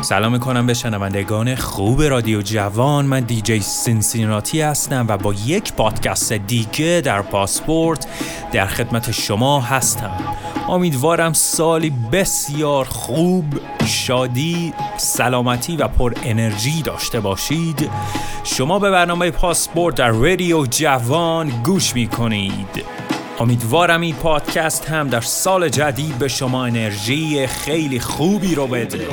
سلام میکنم به شنوندگان خوب رادیو جوان. من دیجی سینسیناتی هستم و با یک پادکست دیگه در پاسپورت در خدمت شما هستم. امیدوارم سالی بسیار خوب، شادی، سلامتی و پر انرژی داشته باشید. شما به برنامه پاسپورت در رادیو جوان گوش میکنید. امیدوارم این پادکست هم در سال جدید به شما انرژی خیلی خوبی رو بده.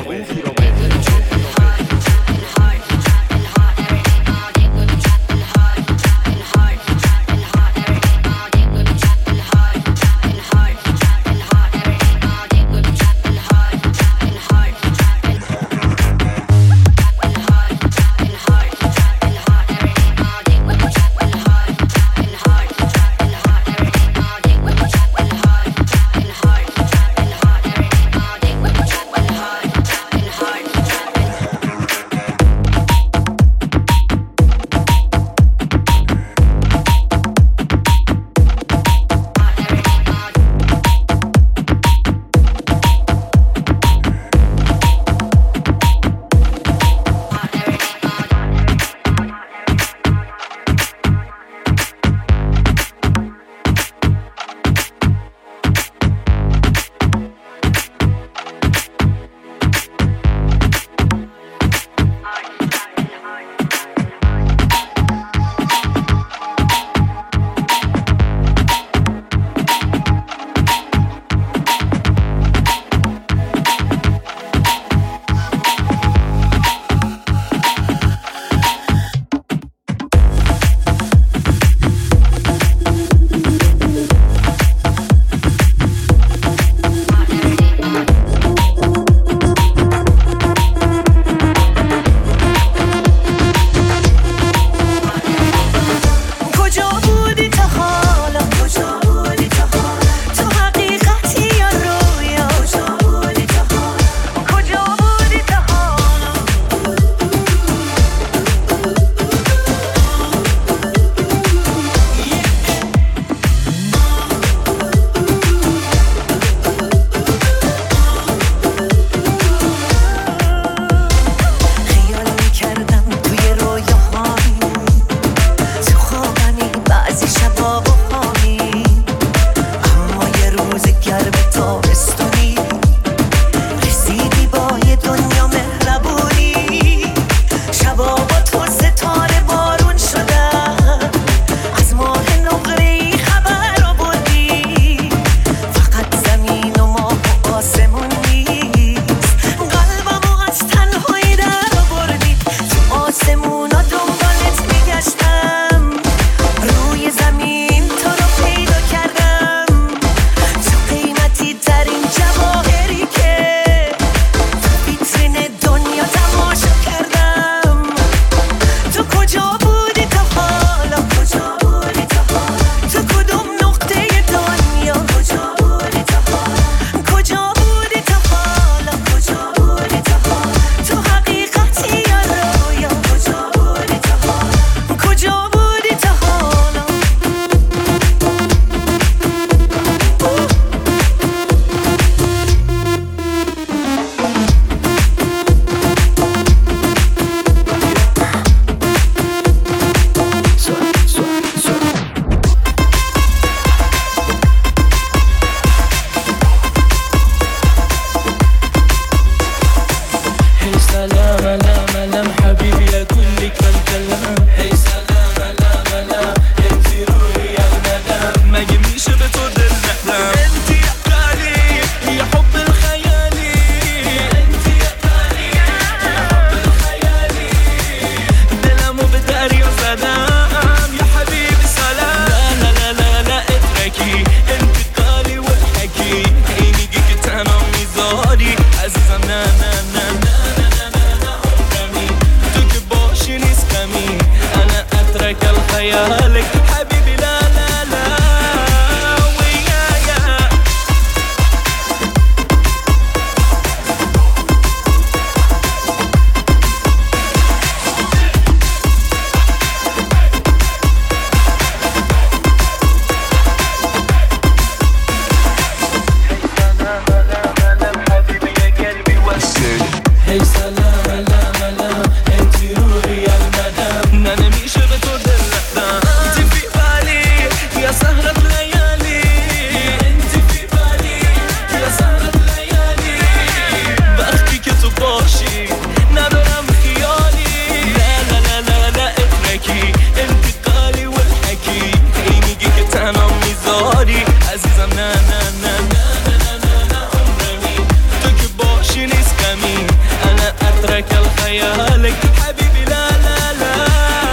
خيالك حبيبي لا لا لا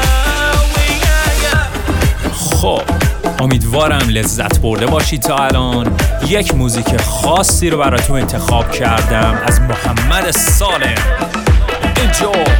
ويايا. خب امیدوارم لذت برده باشید. تا الان یک موزیک خاصی رو براتون انتخاب کردم از محمد سالم. Enjoy.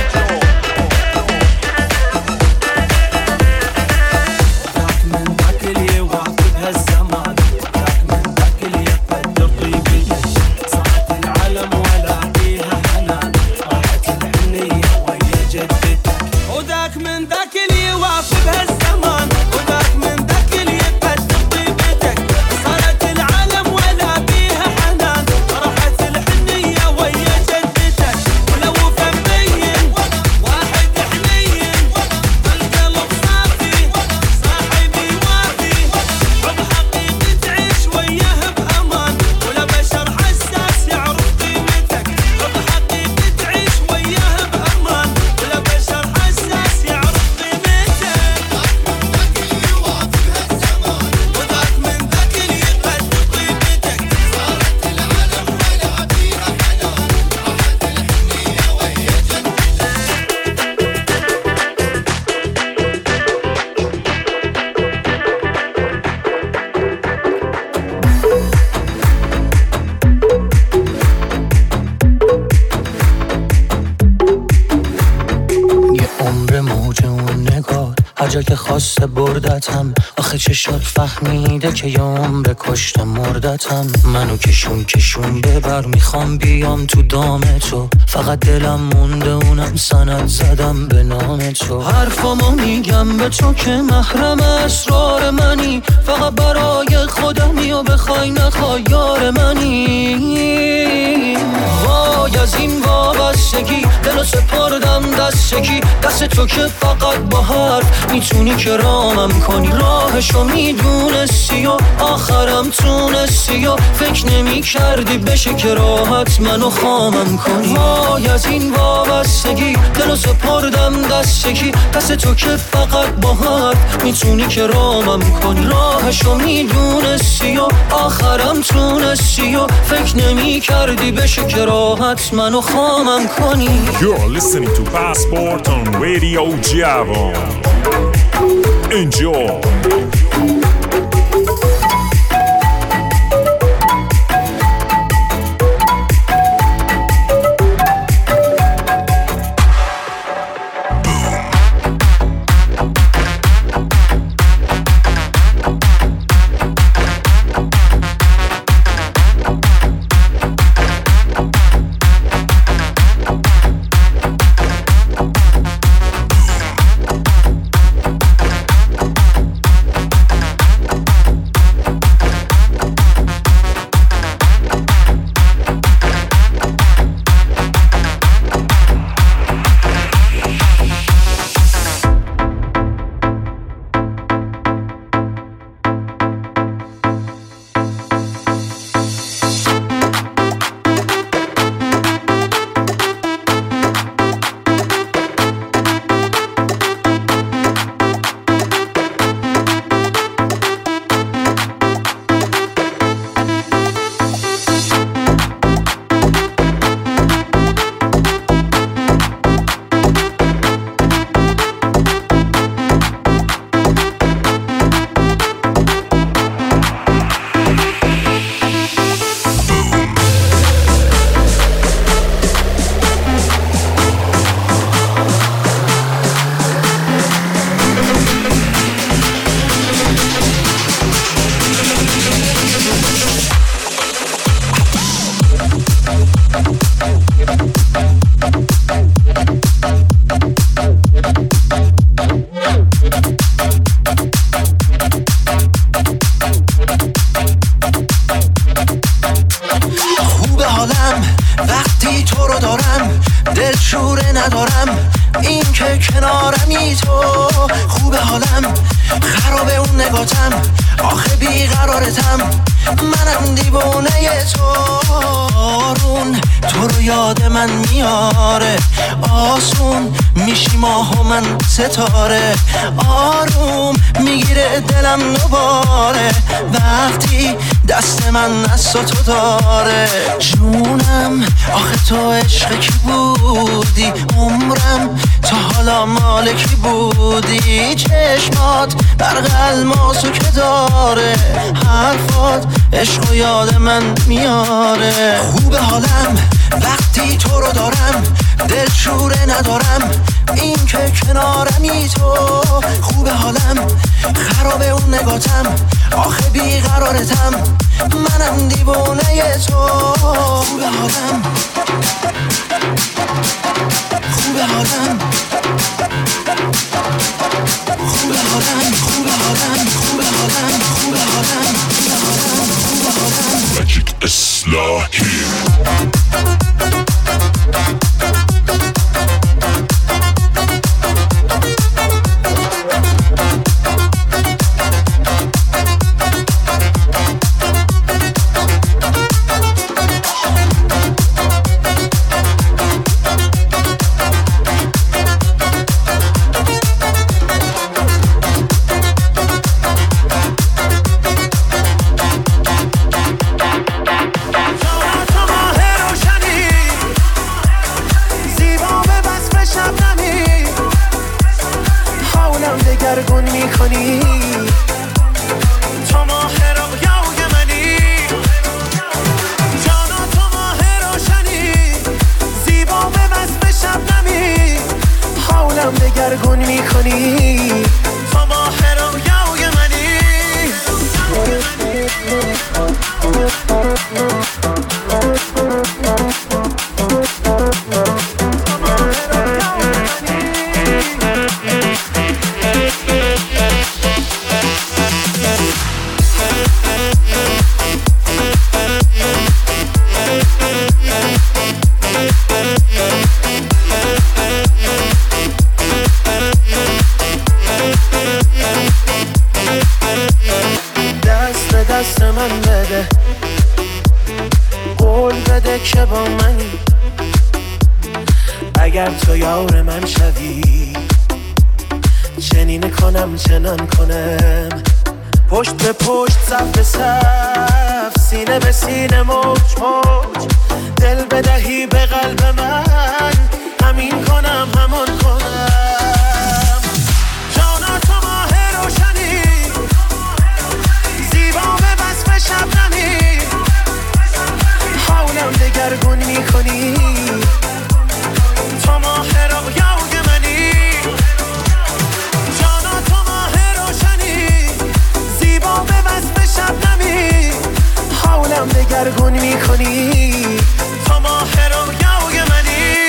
که خواسته بردتم آخه چشات فهمیده که یه عمر کشته مردتم. منو کشون ببر میخوام بیام تو دام تو، فقط دلم مونده اونم سند زدم به نام تو. حرفامو میگم به تو که محرم اسرار منی، فقط برای خودمی و بخوای نخوای یار منی. وای از این وابستگی دلو سپردم دستگی، دست تو که فقط با حرف میتونی که رامم کنی. راهشو میدونستی و آخرم تونستی و فکر نمی کردی بشه که راحت منو خامم کنی. وای از این وابستگی دلو سپردم دستگی، دست تو که فقط با حرف میتونی که رامم کنی. راهشو میدونستی و آخرم تونستی و فکر نمی کردی بشه که راحت منو خامم کنی. You're listening to Passport on Radio Javon. Enjoy. ستاره آروم میگیره دلم دوباره وقتی دست من از تو داره. جونم آخه تو عشق کی بودی عمرم تا حالا مال کی بودی چشمات برق الماسو که داره حرفات عشق و یاد من میاره خوبه حالم وقتی تو رو دارم دلشوره ندارم این که کنارمی تو خوبه حالم خرابه اون نگاتم آخه بیقرارتم منم دیوانه تو خوبه حالم خوبه حالم خوبه حالم خوبه حالم خوبه حالم خوبه حالم خوبه حالم ماجیک اصلاحی دگرگون میکنی تو ماه رویای منی جانا تو ماه روشنی زیبا به وصف شبنمی حالم دگرگون میکنی تو ماه رویای منی دست من بده قول بده که با منی اگر تو یار من شوی چنین کنم چنان کنم پشت به پشت صف به صف سینه به سینه موج موج دل بدهی به قلب من همین کنم همون کنم جانا تو ماه روشنی زیبا به وصف شبنمی حالم دگرگون میکنی تو ماه رویای منی جانا تو ماه روشنی زیبا به وصف شبنمی حالم دگرگون میکنی تو ماه رویای منی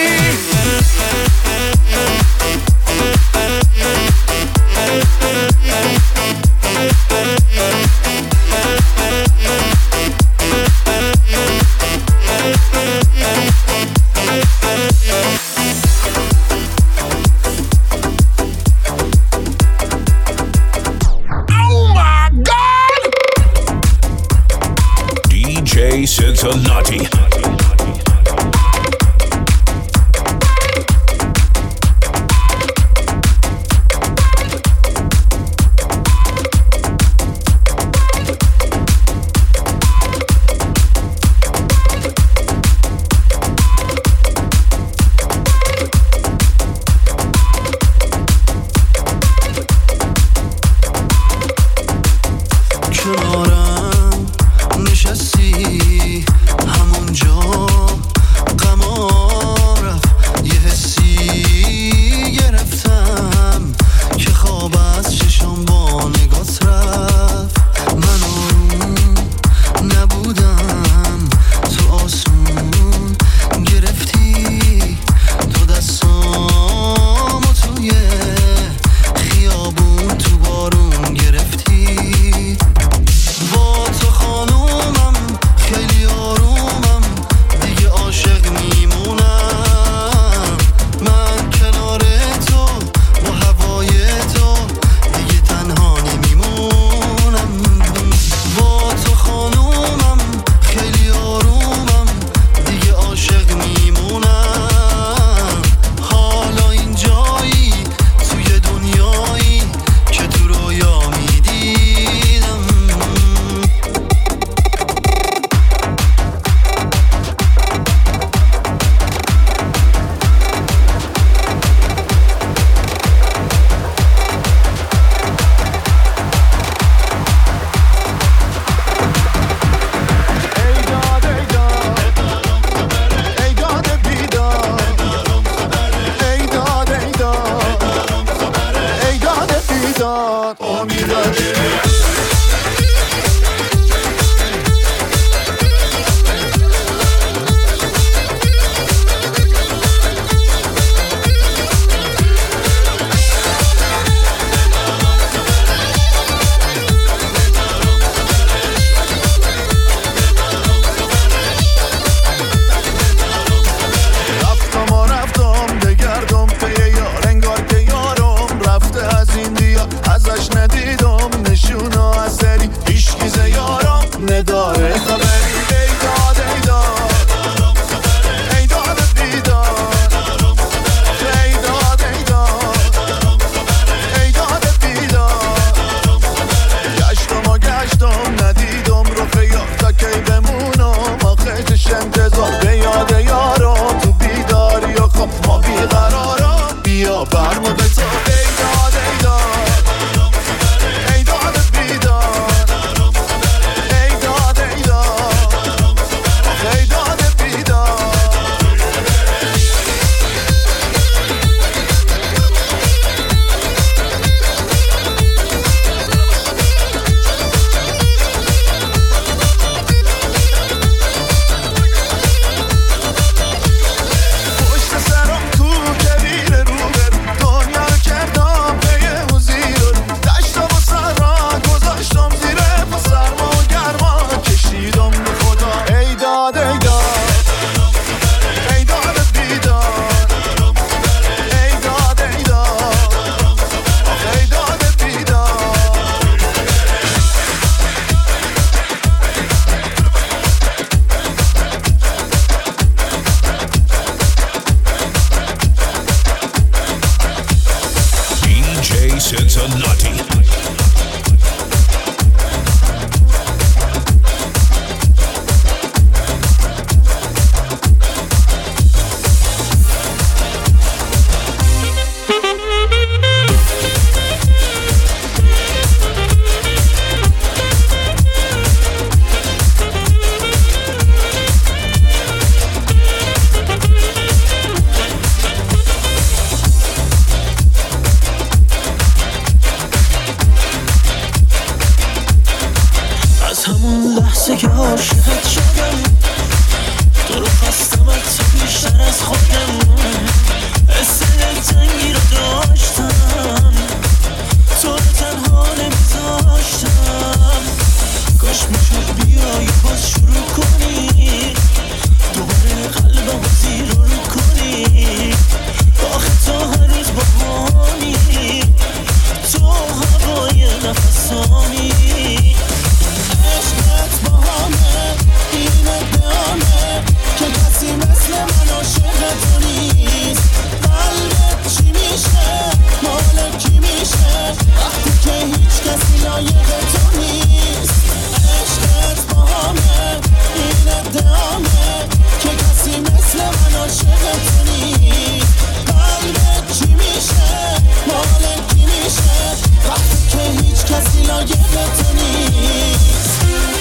من عاشق تو نیست. قلبت چی میشه مال کی میشه وقتی که هیچ کسی لایق تو نیست. عشقت با همه این ادعامه که کسی مثل من عاشق تو نیست. قلبت چی میشه مال کی میشه وقتی که هیچ کسی لایق تو نیست.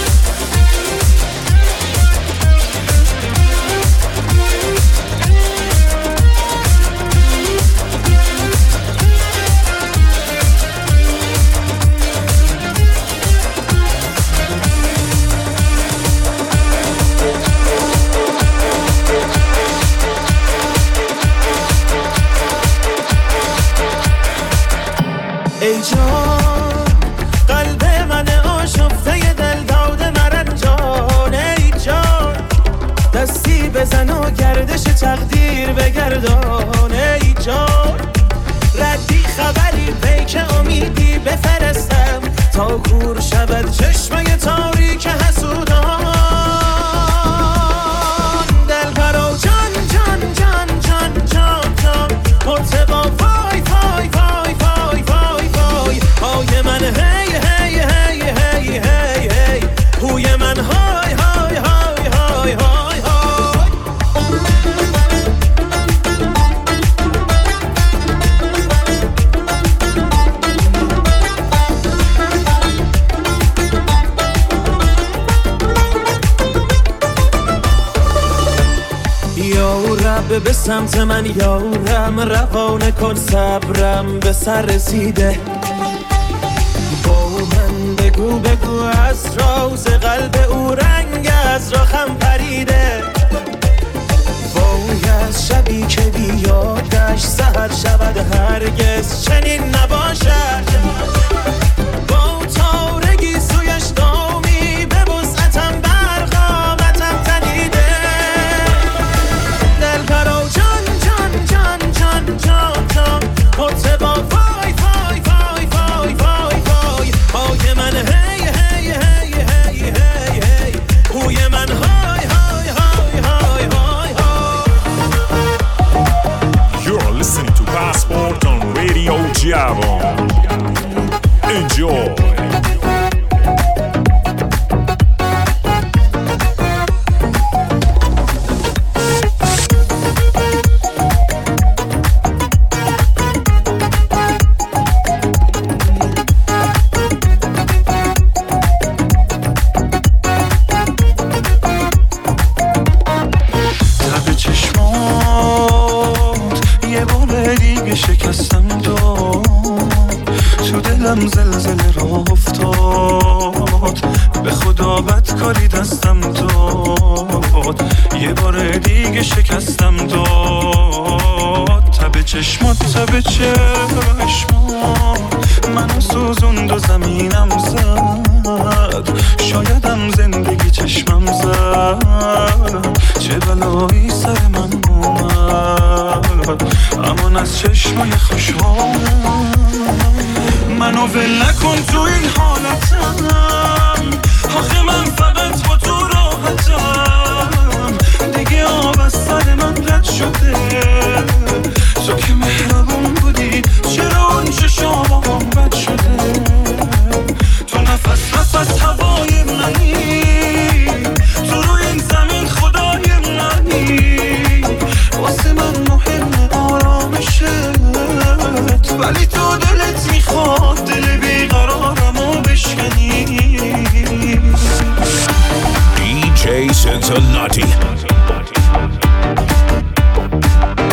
ای جان قلب من آشفته دل داده مرنجان. ای جان دستی بزن و گردش تقدیر بگردان. ای جان ردی خبری پیک امیدی بفرستم تا کور شود چشمه تاریک حسودان. دل پرو جان جان جان جان جان جان مرتبا وای وای وای وای وای وای های من هی هی هی هی هی هی هوی من های های های های های های. یا رب به سمت من یارم روانه کن صبرم به سر رسیده. با من بگو بگو از راز قلب او رنگ از راخم پریده. وای از شبی که بیادش سحر شود هرگز چنین نباشد. با تارگی سویش دامی به وسعتم برقامتم تنیده. دل پرو جان جان جان جان جان جان مرتبا وای وای وای وای وای وای های من هی هی هی هی هی هی هوی من های های های های های های. You're listening to Passport on Radio Javon. Enjoy. لب چشمات یه بار دیگه شکستم تو دلم زلزله را افتاد. به خدا بدکاری دستم داد یه بار دیگه شکستم داد. تب چشمات تب چشمات منو سوزوند و زمینم زد. شایدم زندگی چشمم زد چه بلایی سر من اومد. امان از چشمای خوشحالم منو ول نکن تو این حالتم. آخه من فقط با تو راحتم دیگه آب از سر من رد شده. تو که مهربون بودی چرا اون چشامم بد شده. تو نفس نفس هوای منی تو روی این زمین خدای منی. واسه من مهم آرامشت ولی تو دلت میخواد دل بیقرارمو بشکنی. DJ Cincinnati.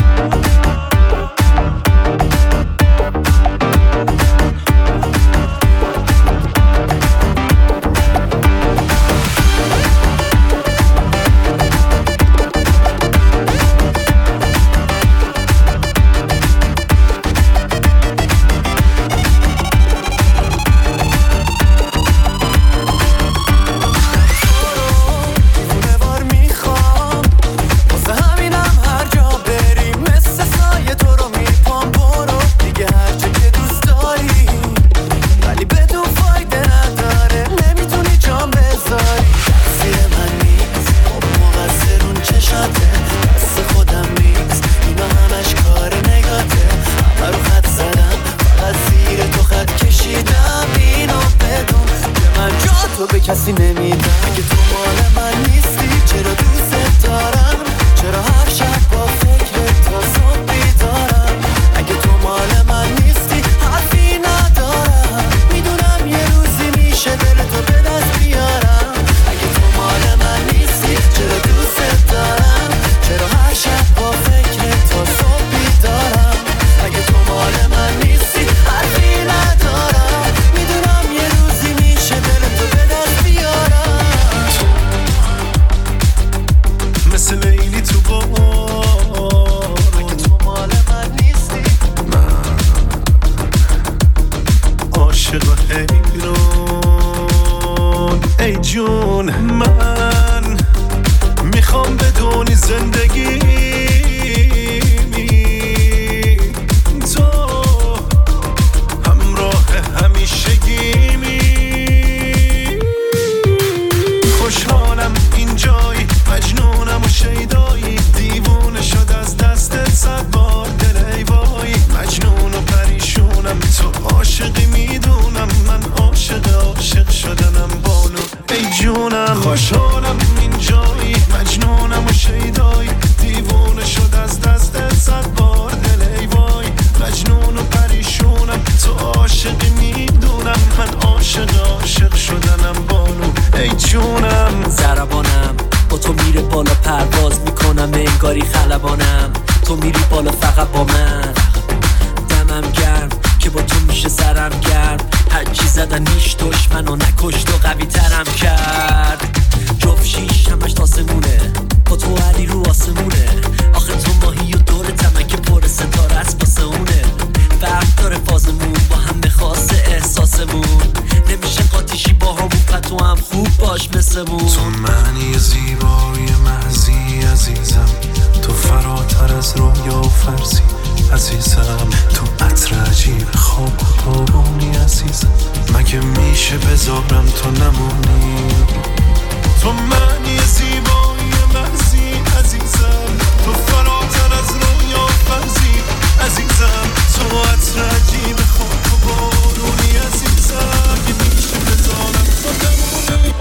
داری خلبانم، تو میری بالا فقط با من. دمم گرم که با تو میشه سرم گرم، هرچی زدن هیچ دشمنو نکشت و قوی ترم کرد. جفت شیش همش تاسمونه، با تو علی رو آسمونه. آخه تو ماهی و دور تمن که پر ستاره است واسه اونه. فرق داره فازمون با هم بخواسته احساسمون، نمیشه قاطیشی با همون تو هم خوب باش مثلمون. تو معنی زیبای محضی عزیزم، تو فراتر از رویا و فرضی عزیزم، تو عطر عجیب خواب و تابونی عزیزم، مگه میشه بذارم تو نمونی. تو معنی زیبای محضی عزیزم، تو فراتر از رویا و فرضی عزیزم، تو عطر عجیب خواب و بارونی عزیزم، مگه میشه بذارم تو نمونی.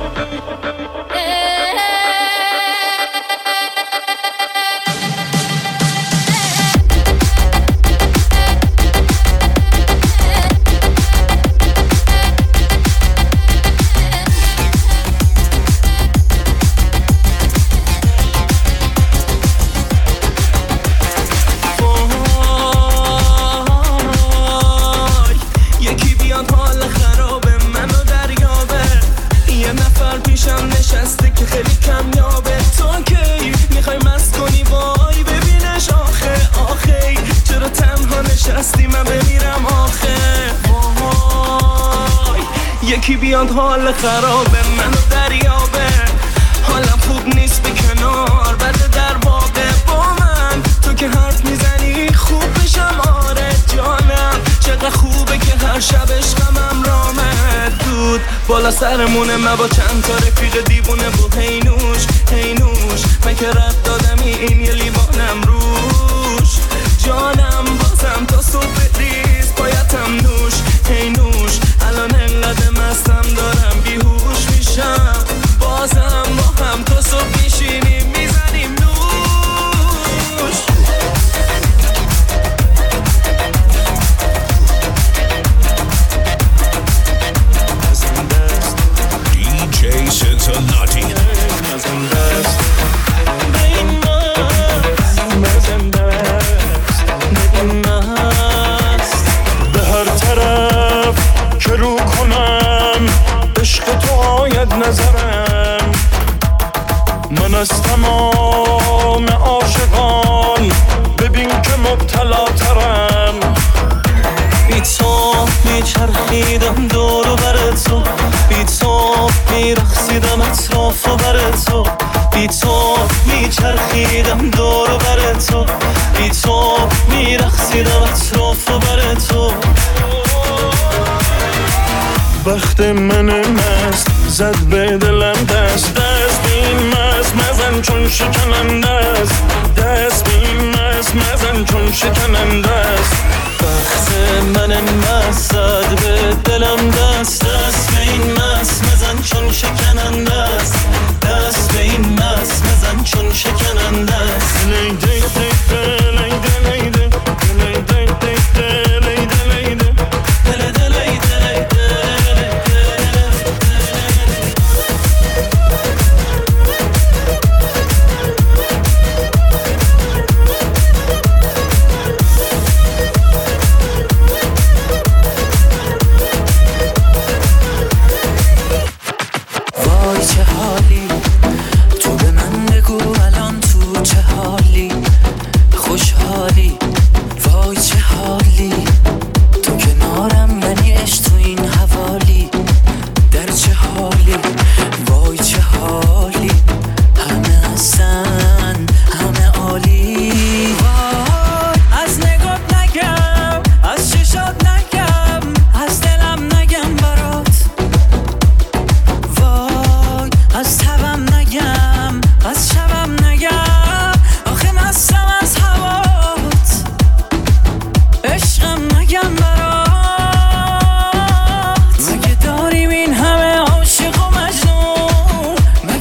نشسته که خیلی کمیابه، تو کی میخوای مست کنی وای ببینش آخه چرا تنها نشستی من بمیرم آخه وای. یکی بیاد حال خرابه منو دریابه، حالم خوب نیست به کنار بده در واقع با من. تو که حرف میزنی خوب میشم آره جانم، چقدر خوبه که هر شب عشقم رامه دود بالا سرمونه. من با چند تا رفیق دیوونه بود هی نوش من که رد دادمی این یه لیوانم روش جانم، بازم تا صبح ریز بایدم نوش هی نوش. الان انقدر مستم دارم بیهوش میشم، بازم با هم تا صبح میشینیم میزنیم نوش. DJ Cincinnati. به هر طرف که رو کنم عشق تو آید نظرم، من از تمام عاشقان ببین که مبتلا ترم. بی تو میچرخیدم دور و بر تو، بی تو میرخصیدم اطراف و بر تو، بی تو میچرخیدم دور و بر تو، بی تو میرخصیدم اطراف و بر تو. وقت من مست زد به دلم دست به این مست مزن چون شکننده است، دست به این مست مزن چون شکننده است. وقت من مست زد به دلم دست به این مست مزن چون شکننده است، دست به این مست مزن چون شکننده است. وای چه حالی، تو به من بگو الان تو چه حالی، خوشحالی. وای چه حالی، تو کنارم یعنی عشق تو این حوالی، در چه حالی. وای چه حالی، همه هستن همه عالی. وای از نگات نگم، از چشات نگم، از دلم نگم برات. وای از تبم نگم، از شبم نگم، آخه مستم از هوات. عشقم نگم برات. مگه داریم این همه عاشق و مجنون،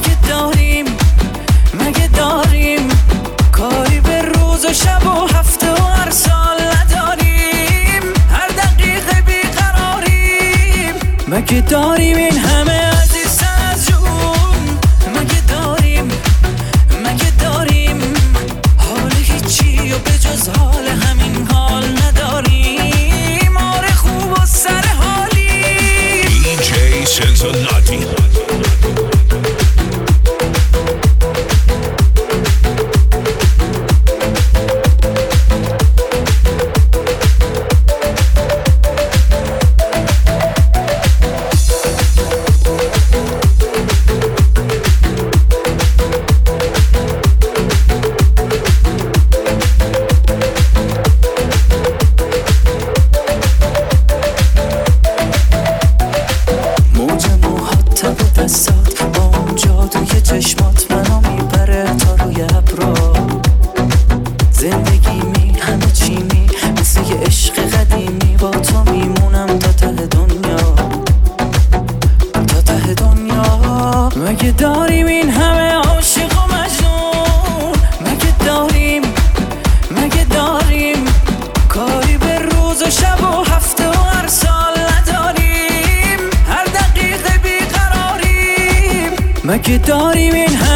مگه داریم کاری به روز و شب و هفته و هر سال نداریم، هر دقیقه بیقراریم. مگه داریم این همه عزیزتر از جون، مگه داریم مگه داریم این